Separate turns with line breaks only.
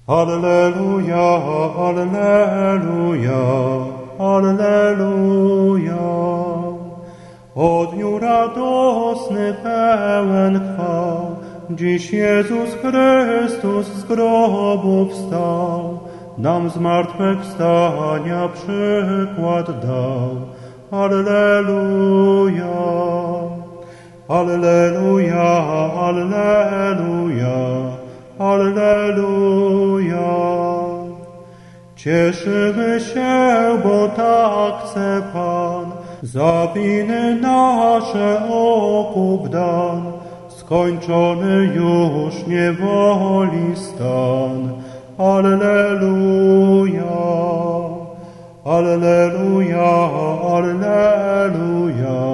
Alleluja, alleluja, alleluja. O dniu radosny pełen chwał, dziś Jezus Chrystus z grobu wstał, nam zmartwychwstania przykład dał. Alleluja, alleluja, alleluja, alleluja. Cieszymy się, bo tak chce Pan, za winy nasze okup dan, skończony już niewoli stan. Alleluja, alleluja, alleluja,